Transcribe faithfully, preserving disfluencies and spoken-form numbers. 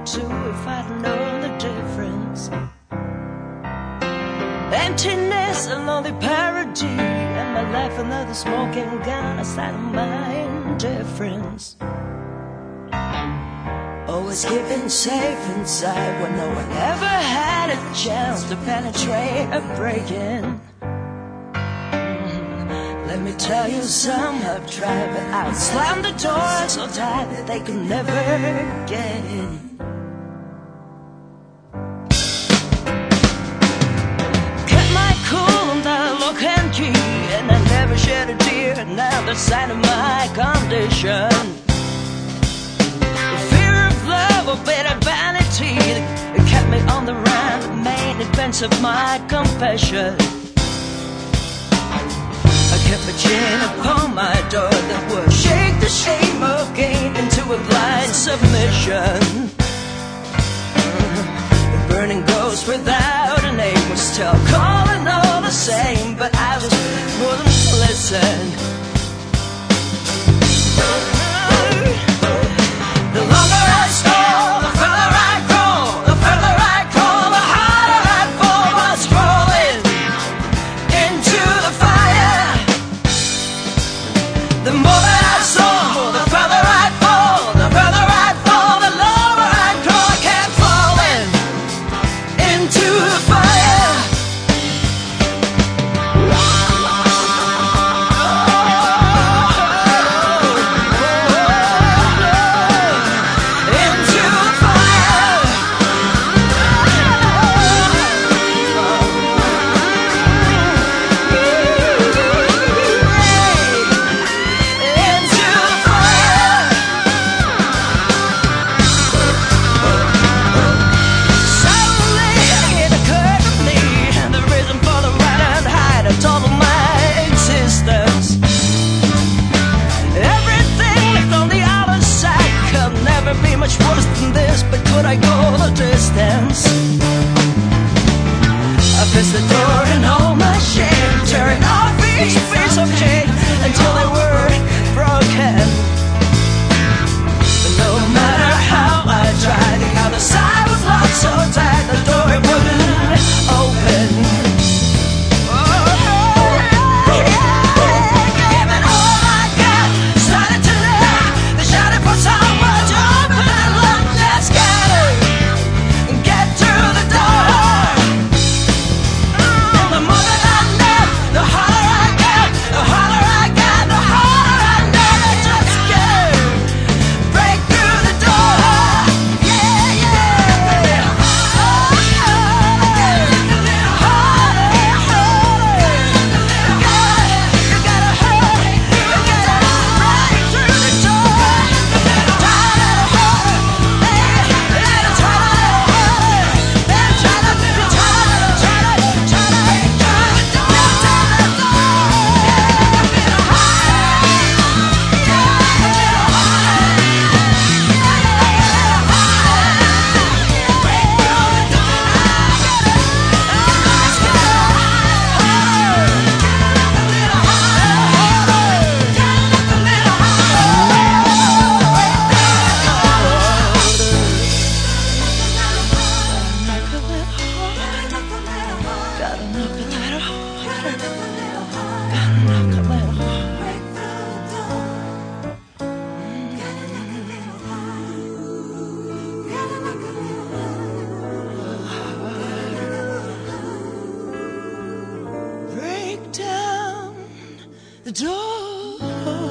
too if I'd known the difference. Emptiness, a lonely parody, and my life another smoking gun, a sign of my indifference. Always keeping safe inside when no one ever had a chance to penetrate or break in. Let me tell you, some have tried, but I'll slam the door so tight that they could never get in. Kept my cool on the lock and key, and I never shed a tear, and now the sign of my condition. The fear of love or bitter vanity that kept me on the run, the main events of my confession. I kept a chain upon my door that would shake the shame of gain into a blind submission. The burning ghost without a name was still calling all the same, but I just wouldn't listen. The longer I stole, the further I crawl, the further I crawl, the harder I fall while scrolling into the fire. The more that I saw, the further I fall, the further I fall, the lower I crawl, I kept falling into the fire. Into the fire. Into the fire. Suddenly it occurred to me the reason for the right and hide of all of my existence. Everything left on the other side could never be much worse than this, but could I go the distance? I faced the door and all my shame, tearing off each piece of chain until they were broken. But no matter how I tried, the other side was locked so tight, the door it wouldn't open. Giving all I got, started to knock, the shadow for someone to open and look, let's scatter and get through the door. The more that I know, the harder I get, the harder I get, the harder I know. Just get break through the door. Yeah, yeah. Oh, yeah. A little harder, harder. You gotta, you gotta hurry, you gotta break through the door. Try a little harder, hey, a little try a little harder. Then try to, try to, try to, try to, try to knock down the door. A little harder, yeah, a little harder, yeah, a little harder. Break through the door. Let's go harder. A little harder, a little harder. Gotta knock a little harder. Gotta knock a little harder. Break down the door.